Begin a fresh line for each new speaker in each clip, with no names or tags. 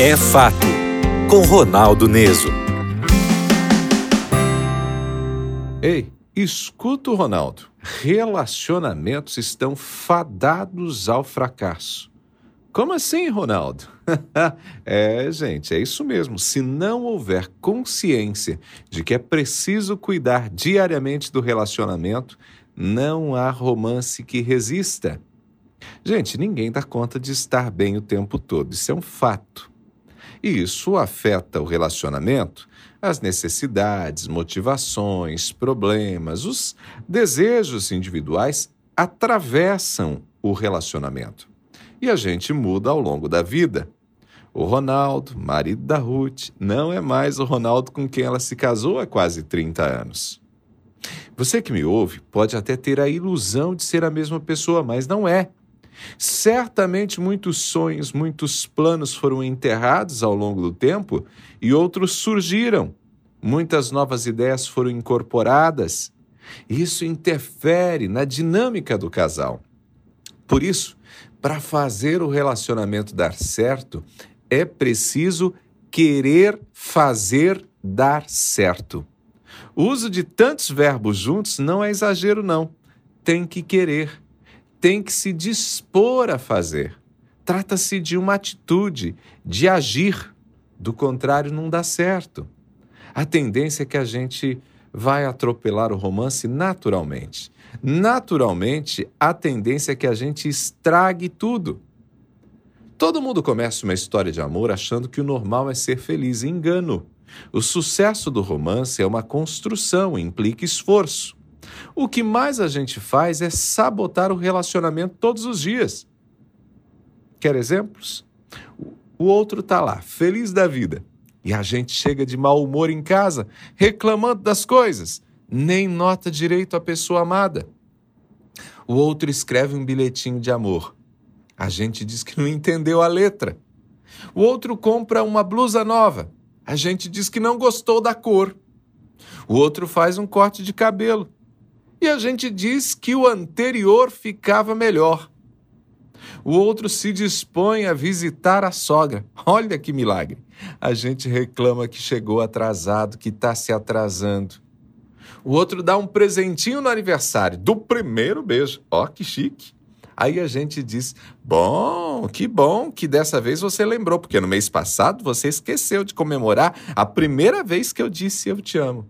É Fato, com Ronaldo Neso.
Ei, escuta o Ronaldo. Relacionamentos estão fadados ao fracasso. Como assim, Ronaldo? Gente, é isso mesmo. Se não houver consciência de que é preciso cuidar diariamente do relacionamento, não há romance que resista. Gente, ninguém dá conta de estar bem o tempo todo. Isso é um fato. E isso afeta o relacionamento, as necessidades, motivações, problemas, os desejos individuais atravessam o relacionamento. E a gente muda ao longo da vida. O Ronaldo, marido da Ruth, não é mais o Ronaldo com quem ela se casou há quase 30 anos. Você que me ouve pode até ter a ilusão de ser a mesma pessoa, mas não é. Certamente muitos sonhos, muitos planos foram enterrados ao longo do tempo e outros surgiram. Muitas novas ideias foram incorporadas. Isso interfere na dinâmica do casal. Por isso, para fazer o relacionamento dar certo, é preciso querer fazer dar certo. O uso de tantos verbos juntos não é exagero, não. Tem que querer. Tem que se dispor a fazer. Trata-se de uma atitude, de agir. Do contrário, não dá certo. A tendência é que a gente vai atropelar o romance naturalmente. Naturalmente, a tendência é que a gente estrague tudo. Todo mundo começa uma história de amor achando que o normal é ser feliz. Engano. O sucesso do romance é uma construção, implica esforço. O que mais a gente faz é sabotar o relacionamento todos os dias. Quer exemplos? O outro está lá, feliz da vida. E a gente chega de mau humor em casa, reclamando das coisas. Nem nota direito a pessoa amada. O outro escreve um bilhetinho de amor. A gente diz que não entendeu a letra. O outro compra uma blusa nova. A gente diz que não gostou da cor. O outro faz um corte de cabelo. E a gente diz que o anterior ficava melhor. O outro se dispõe a visitar a sogra. Olha que milagre. A gente reclama que chegou atrasado, que está se atrasando. O outro dá um presentinho no aniversário do primeiro beijo. Ó, que chique. Aí a gente diz, que bom que dessa vez você lembrou, porque no mês passado você esqueceu de comemorar a primeira vez que eu disse eu te amo.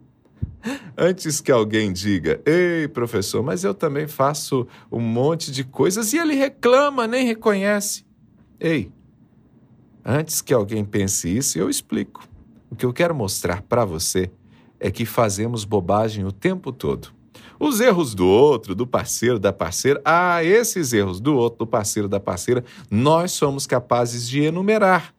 Antes que alguém diga, ei, professor, mas eu também faço um monte de coisas e ele reclama, nem reconhece. Ei, antes que alguém pense isso, eu explico. O que eu quero mostrar para você é que fazemos bobagem o tempo todo. Os erros do outro, do parceiro, da parceira, esses erros do outro, do parceiro, da parceira, nós somos capazes de enumerar.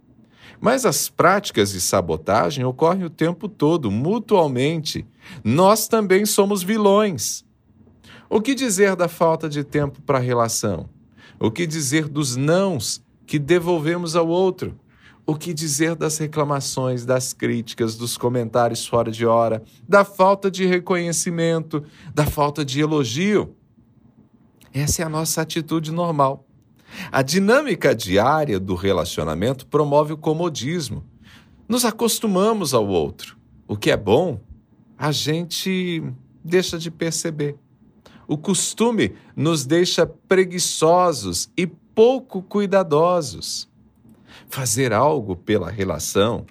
Mas as práticas de sabotagem ocorrem o tempo todo, mutualmente. Nós também somos vilões. O que dizer da falta de tempo para a relação? O que dizer dos nãos que devolvemos ao outro? O que dizer das reclamações, das críticas, dos comentários fora de hora, da falta de reconhecimento, da falta de elogio? Essa é a nossa atitude normal. A dinâmica diária do relacionamento promove o comodismo. Nos acostumamos ao outro. O que é bom, a gente deixa de perceber. O costume nos deixa preguiçosos e pouco cuidadosos. Fazer algo pela relação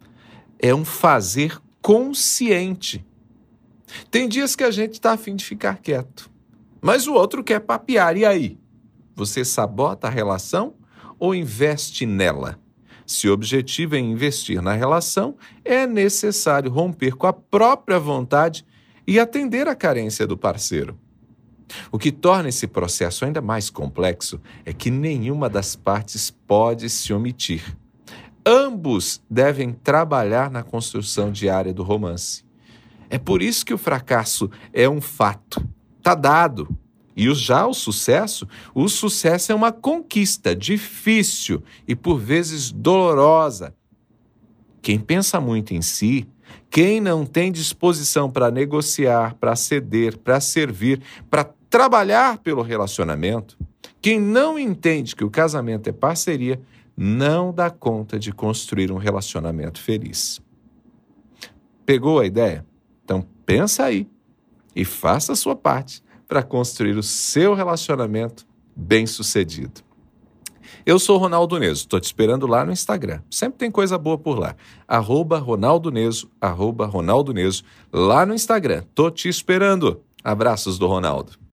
é um fazer consciente. Tem dias que a gente está a fim de ficar quieto, mas o outro quer papear. E aí? Você sabota a relação ou investe nela? Se o objetivo é investir na relação, é necessário romper com a própria vontade e atender à carência do parceiro. O que torna esse processo ainda mais complexo é que nenhuma das partes pode se omitir. Ambos devem trabalhar na construção diária do romance. É por isso que o fracasso é um fato. Está dado. E o sucesso é uma conquista difícil e por vezes dolorosa. Quem pensa muito em si, quem não tem disposição para negociar, para ceder, para servir, para trabalhar pelo relacionamento, quem não entende que o casamento é parceria, não dá conta de construir um relacionamento feliz. Pegou a ideia? Então pensa aí e faça a sua parte para construir o seu relacionamento bem-sucedido. Eu sou Ronaldo Neso, estou te esperando lá no Instagram. Sempre tem coisa boa por lá. @Ronaldo Neso, @Ronaldo Neso, lá no Instagram. Estou te esperando. Abraços do Ronaldo.